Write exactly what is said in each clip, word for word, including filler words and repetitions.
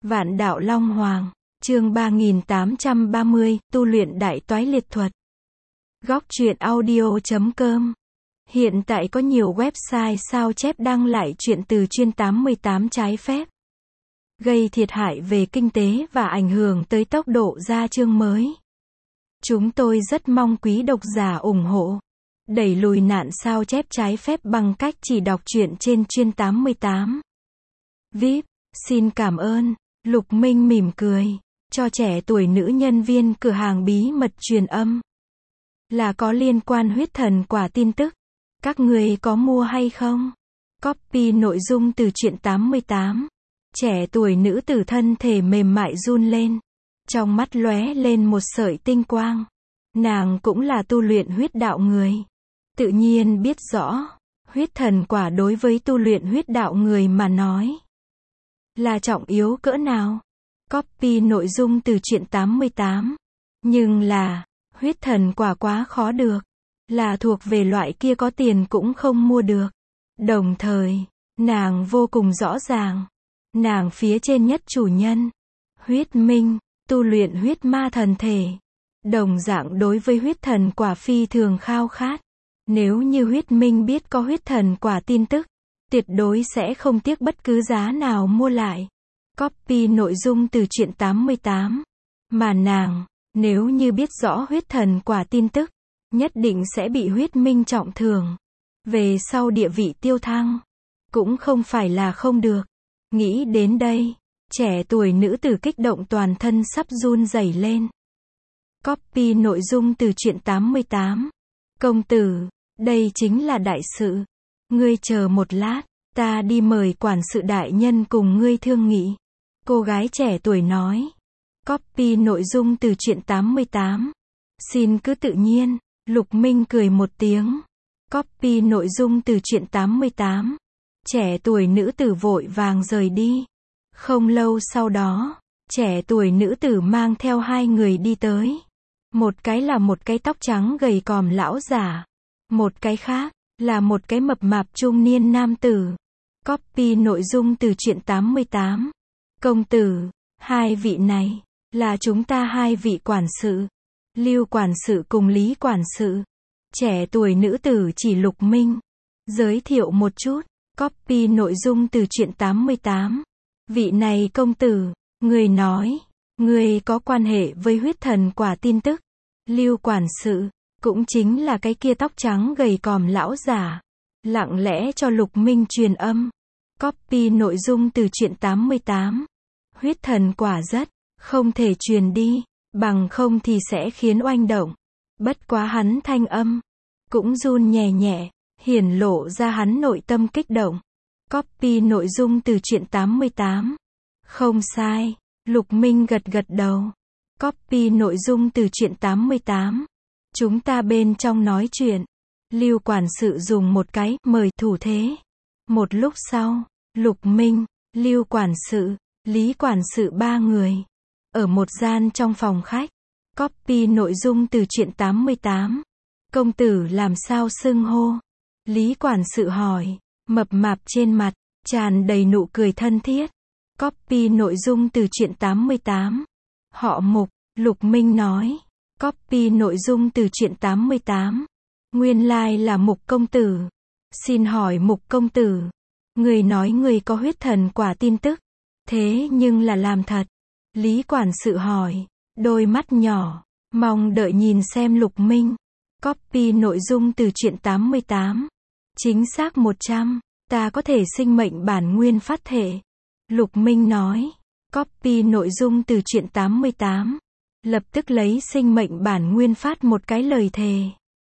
Vạn Đạo Long Hoàng, chương ba nghìn tám trăm ba mươi, tu luyện đại toái liệt thuật. Góc truyện audio chấm com. Hiện tại có nhiều website sao chép đăng lại truyện từ chuyên tám mươi tám trái phép, gây thiệt hại về kinh tế và ảnh hưởng tới tốc độ ra chương mới. Chúng tôi rất mong quý độc giả ủng hộ, đẩy lùi nạn sao chép trái phép bằng cách chỉ đọc truyện trên chuyên tám mươi tám. vê i pê, xin cảm ơn. Lục Minh mỉm cười, cho trẻ tuổi nữ nhân viên cửa hàng bí mật truyền âm. Là có liên quan huyết thần quả tin tức. Các người có mua hay không? Copy nội dung từ truyện tám mươi tám. Trẻ tuổi nữ tử thân thể mềm mại run lên. Trong mắt lóe lên một sợi tinh quang. Nàng cũng là tu luyện huyết đạo người. Tự nhiên biết rõ, huyết thần quả đối với tu luyện huyết đạo người mà nói là trọng yếu cỡ nào. Copy nội dung từ truyện tám mươi tám. Nhưng là, huyết thần quả quá khó được. Là thuộc về loại kia có tiền cũng không mua được. Đồng thời, nàng vô cùng rõ ràng. Nàng phía trên nhất chủ nhân. Huyết Minh, tu luyện huyết ma thần thể. Đồng dạng đối với huyết thần quả phi thường khao khát. Nếu như huyết minh biết có huyết thần quả tin tức, tuyệt đối sẽ không tiếc bất cứ giá nào mua lại. Copy nội dung từ truyện tám mươi tám. Mà nàng, nếu như biết rõ huyết thần quả tin tức, nhất định sẽ bị huyết minh trọng thưởng. Về sau địa vị tiêu thăng, cũng không phải là không được. Nghĩ đến đây, trẻ tuổi nữ tử kích động toàn thân sắp run rẩy lên. Copy nội dung từ truyện tám mươi tám. Công tử, đây chính là đại sự. Ngươi chờ một lát, ta đi mời quản sự đại nhân cùng ngươi thương nghị. Cô gái trẻ tuổi nói. Copy nội dung từ truyện tám mươi tám. Xin cứ tự nhiên. Lục Minh cười một tiếng. Copy nội dung từ truyện tám mươi tám. Trẻ tuổi nữ tử vội vàng rời đi. Không lâu sau đó, trẻ tuổi nữ tử mang theo hai người đi tới. Một cái là một cái tóc trắng gầy còm lão giả. Một cái khác, là một cái mập mạp trung niên nam tử. Copy nội dung từ truyện tám mươi tám. Công tử, hai vị này, là chúng ta hai vị quản sự. Lưu quản sự cùng Lý quản sự. Trẻ tuổi nữ tử chỉ Lục Minh. Giới thiệu một chút. Copy nội dung từ truyện tám mươi tám. Vị này công tử, người nói, người có quan hệ với huyết thần quả tin tức. Lưu quản sự, cũng chính là cái kia tóc trắng gầy còm lão giả. Lặng lẽ cho Lục Minh truyền âm. Copy nội dung từ truyện tám mươi tám. Huyết thần quả rất không thể truyền đi, bằng không thì sẽ khiến oanh động. Bất quá hắn thanh âm cũng run nhẹ nhẹ, hiển lộ ra hắn nội tâm kích động. Copy nội dung từ truyện tám mươi tám. Không sai, Lục Minh gật gật đầu. Copy nội dung từ truyện tám mươi tám. Chúng ta bên trong nói chuyện. Lưu quản sự dùng một cái mời thủ thế. Một lúc sau, Lục Minh, Lưu quản sự, Lý quản sự ba người ở một gian trong phòng khách. Copy nội dung từ truyện tám mươi tám. Công tử làm sao xưng hô? Lý quản sự hỏi. Mập mạp trên mặt tràn đầy nụ cười thân thiết. Copy nội dung từ truyện tám mươi tám. Họ Mục, Lục Minh nói. Copy nội dung từ truyện tám mươi tám. Nguyên lai là Mục công tử. Xin hỏi Mục công tử, người nói người có huyết thần quả tin tức, thế nhưng là làm thật? Lý quản sự hỏi, đôi mắt nhỏ mong đợi nhìn xem Lục Minh. Copy nội dung từ truyện tám mươi tám. Chính xác một trăm, ta có thể sinh mệnh bản nguyên phát thể. Lục Minh nói. Copy nội dung từ truyện tám mươi tám. Lập tức lấy sinh mệnh bản nguyên phát một cái lời thề.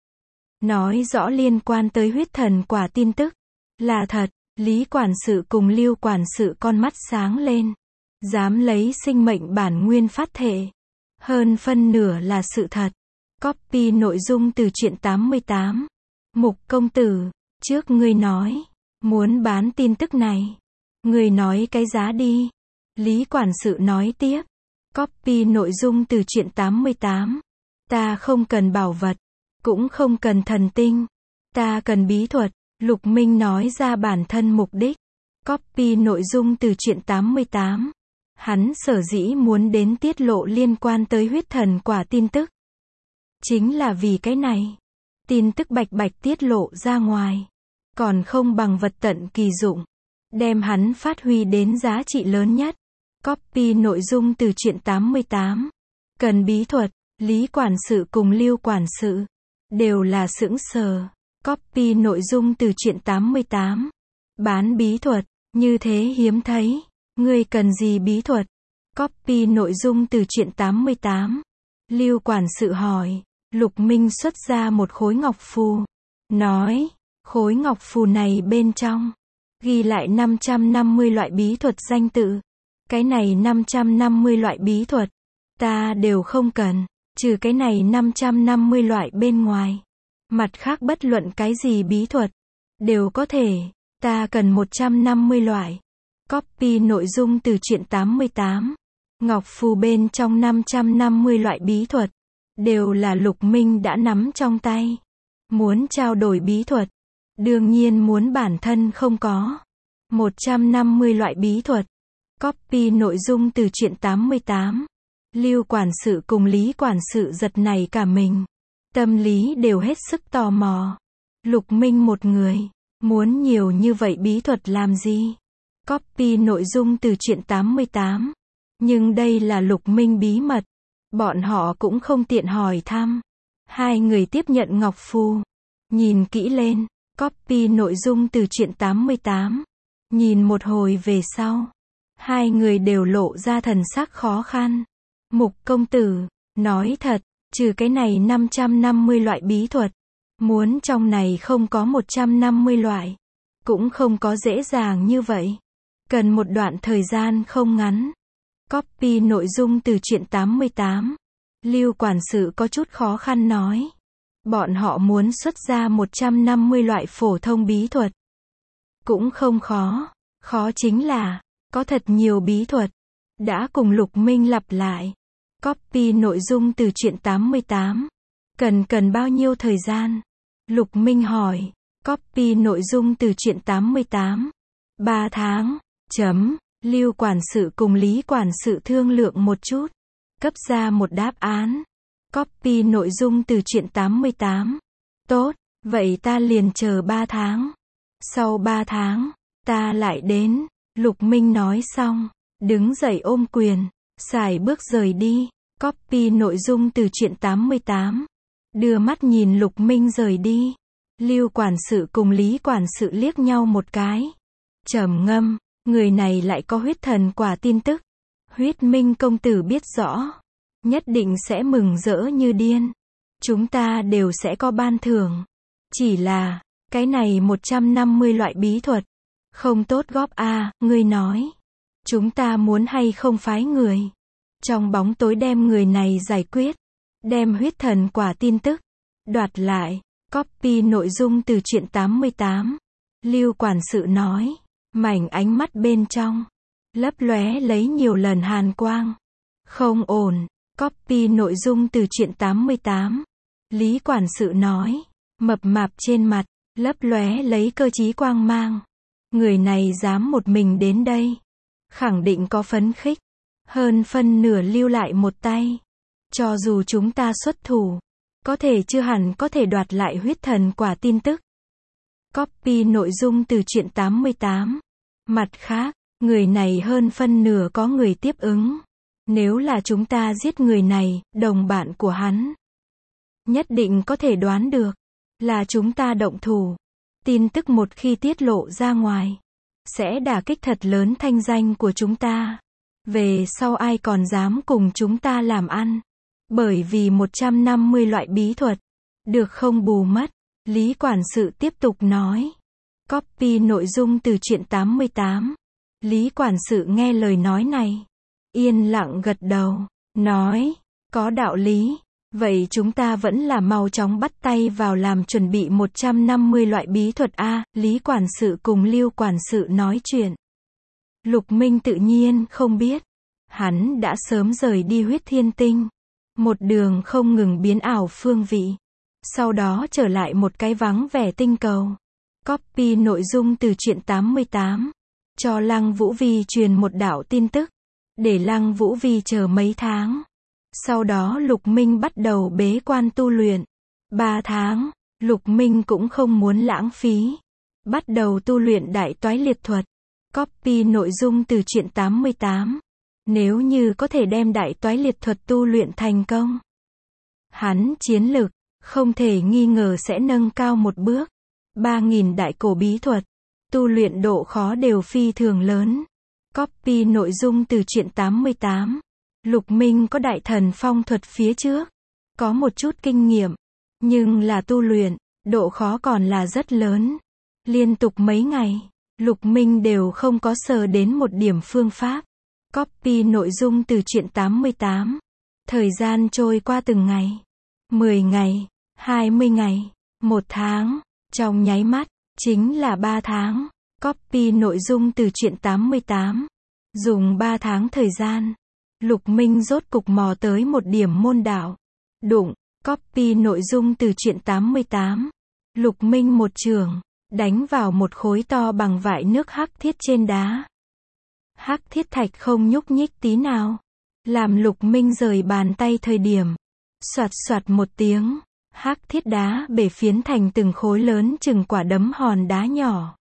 Nói rõ liên quan tới huyết thần quả tin tức. Là thật, Lý quản sự cùng Lưu quản sự con mắt sáng lên. Dám lấy sinh mệnh bản nguyên phát thể. Hơn phân nửa là sự thật. Copy nội dung từ truyện tám mươi tám. Mục công tử, trước ngươi nói, muốn bán tin tức này. Ngươi nói cái giá đi. Lý quản sự nói tiếp. Copy nội dung từ truyện tám mươi tám. Ta không cần bảo vật, cũng không cần thần tinh. Ta cần bí thuật. Lục Minh nói ra bản thân mục đích. Copy nội dung từ truyện tám mươi tám. Hắn sở dĩ muốn đến tiết lộ liên quan tới huyết thần quả tin tức. Chính là vì cái này. Tin tức bạch bạch tiết lộ ra ngoài. Còn không bằng vật tận kỳ dụng. Đem hắn phát huy đến giá trị lớn nhất. Copy nội dung từ truyện tám mươi tám. Cần bí thuật, Lý quản sự cùng Lưu quản sự. Đều là sững sờ. Copy nội dung từ truyện tám mươi tám. Bán bí thuật, như thế hiếm thấy. Ngươi cần gì bí thuật? Copy nội dung từ truyện tám mươi tám. Lưu quản sự hỏi. Lục Minh xuất ra một khối ngọc phù. Nói, khối ngọc phù này bên trong ghi lại năm trăm năm mươi loại bí thuật danh tự. Cái này năm trăm năm mươi loại bí thuật, ta đều không cần, trừ cái này năm trăm năm mươi loại bên ngoài. Mặt khác bất luận cái gì bí thuật, đều có thể, ta cần một trăm năm mươi loại. Copy nội dung từ truyện tám mươi tám. Ngọc phù bên trong năm trăm năm mươi loại bí thuật, đều là Lục Minh đã nắm trong tay. Muốn trao đổi bí thuật, đương nhiên muốn bản thân không có. một trăm năm mươi loại bí thuật. Copy nội dung từ truyện tám mươi tám. Lưu quản sự cùng Lý quản sự giật nảy cả mình. Tâm lý đều hết sức tò mò. Lục Minh một người, muốn nhiều như vậy bí thuật làm gì? Copy nội dung từ truyện tám mươi tám. Nhưng đây là Lục Minh bí mật. Bọn họ cũng không tiện hỏi thăm. Hai người tiếp nhận ngọc phù. Nhìn kỹ lên. Copy nội dung từ truyện tám mươi tám. Nhìn một hồi về sau. Hai người đều lộ ra thần sắc khó khăn. Mục công tử, nói thật, trừ cái này năm trăm năm mươi loại bí thuật. Muốn trong này không có một trăm năm mươi loại. Cũng không có dễ dàng như vậy. Cần một đoạn thời gian không ngắn. Copy nội dung từ truyện tám mươi tám. Lưu quản sự có chút khó khăn nói. Bọn họ muốn xuất ra một trăm năm mươi loại phổ thông bí thuật. Cũng không khó. Khó chính là, có thật nhiều bí thuật. Đã cùng Lục Minh lặp lại. Copy nội dung từ truyện tám mươi tám. Cần cần bao nhiêu thời gian? Lục Minh hỏi. Copy nội dung từ truyện tám mươi tám. ba tháng. Chấm. Lưu quản sự cùng Lý quản sự thương lượng một chút. Cấp ra một đáp án. Copy nội dung từ truyện tám mươi tám. Tốt, vậy ta liền chờ ba tháng. Sau ba tháng, ta lại đến. Lục Minh nói xong, đứng dậy ôm quyền, xài bước rời đi. Copy nội dung từ truyện tám mươi tám. Đưa mắt nhìn Lục Minh rời đi. Lưu quản sự cùng Lý quản sự liếc nhau một cái. Trầm ngâm, người này lại có huyết thần quả tin tức. Huyết Minh công tử biết rõ, nhất định sẽ mừng rỡ như điên. Chúng ta đều sẽ có ban thưởng. Chỉ là, cái này một trăm năm mươi loại bí thuật, không tốt góp a, à, ngươi nói. Chúng ta muốn hay không phái người. Trong bóng tối đem người này giải quyết. Đem huyết thần quả tin tức. Đoạt lại. Copy nội dung từ truyện tám mươi tám. Lưu quản sự nói. Mảnh ánh mắt bên trong. Lấp lóe lấy nhiều lần hàn quang. Không ổn. Copy nội dung từ truyện tám mươi tám. Lý quản sự nói. Mập mạp trên mặt. Lấp lóe lấy cơ trí quang mang. Người này dám một mình đến đây. Khẳng định có phấn khích. Hơn phân nửa lưu lại một tay. Cho dù chúng ta xuất thủ, có thể chưa hẳn có thể đoạt lại huyết thần quả tin tức. Copy nội dung từ truyện tám mươi tám. Mặt khác, người này hơn phân nửa có người tiếp ứng. Nếu là chúng ta giết người này, đồng bạn của hắn, nhất định có thể đoán được, là chúng ta động thủ. Tin tức một khi tiết lộ ra ngoài, sẽ đả kích thật lớn thanh danh của chúng ta. Về sau ai còn dám cùng chúng ta làm ăn. Bởi vì một trăm năm mươi loại bí thuật, được không bù mất. Lý quản sự tiếp tục nói. Copy nội dung từ truyện tám mươi tám. Lý quản sự nghe lời nói này, yên lặng gật đầu, nói, có đạo lý. Vậy chúng ta vẫn là mau chóng bắt tay vào làm chuẩn bị một trăm năm mươi loại bí thuật a. Lý quản sự cùng Lưu quản sự nói chuyện. Lục Minh tự nhiên không biết. Hắn đã sớm rời đi huyết thiên tinh. Một đường không ngừng biến ảo phương vị. Sau đó trở lại một cái vắng vẻ tinh cầu. Copy nội dung từ truyện tám mươi tám. Cho Lăng Vũ Vi truyền một đạo tin tức. để Lăng Vũ Vi chờ mấy tháng. Sau đó Lục Minh bắt đầu bế quan tu luyện. Ba tháng, Lục Minh cũng không muốn lãng phí. Bắt đầu tu luyện Đại Toái Liệt Thuật. Copy nội dung từ truyện tám mươi tám. Nếu như có thể đem Đại Toái Liệt Thuật tu luyện thành công, hắn chiến lực, không thể nghi ngờ sẽ nâng cao một bước. ba nghìn đại cổ bí thuật, tu luyện độ khó đều phi thường lớn. Copy nội dung từ truyện tám mươi tám. Lục Minh có Đại Thần Phong thuật phía trước, có một chút kinh nghiệm, nhưng là tu luyện, độ khó còn là rất lớn. Liên tục mấy ngày, Lục Minh đều không có sờ đến một điểm phương pháp. Copy nội dung từ truyện tám mươi tám. Thời gian trôi qua từng ngày. mười ngày, hai mươi ngày, một tháng, trong nháy mắt, chính là ba tháng. Copy nội dung từ truyện tám mươi tám. Dùng ba tháng thời gian, Lục Minh rốt cục mò tới một điểm môn đạo. Đụng, copy nội dung từ truyện tám mươi tám. Lục Minh một chưởng đánh vào một khối to bằng vại nước hắc thiết trên đá. Hắc thiết thạch không nhúc nhích tí nào. Làm Lục Minh rời bàn tay thời điểm, soạt soạt một tiếng, hắc thiết đá bể phiến thành từng khối lớn chừng quả đấm hòn đá nhỏ.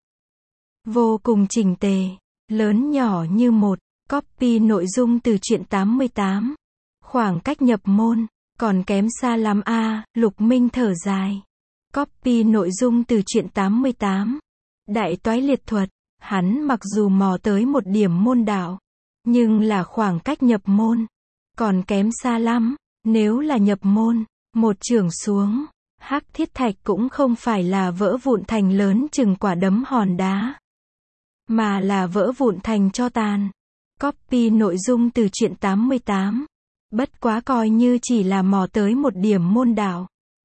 Vô cùng chỉnh tề, lớn nhỏ như một. Copy nội dung từ truyện tám mươi tám. Khoảng cách nhập môn, còn kém xa lắm a, à, Lục Minh thở dài. Copy nội dung từ truyện tám mươi tám. Đại Toái Liệt Thuật, hắn mặc dù mò tới một điểm môn đạo, nhưng là khoảng cách nhập môn, còn kém xa lắm. Nếu là nhập môn, một chưởng xuống, hắc thiết thạch cũng không phải là vỡ vụn thành lớn chừng quả đấm hòn đá, mà là vỡ vụn thành tro tàn. Copy nội dung từ truyện tám mươi tám. Bất quá coi như chỉ là mò tới một điểm môn đạo,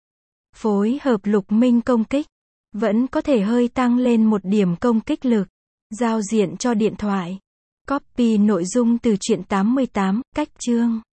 phối hợp Lục Minh công kích, vẫn có thể hơi tăng lên một điểm công kích lực. Giao diện cho điện thoại. Copy nội dung từ truyện tám mươi tám, cách chương.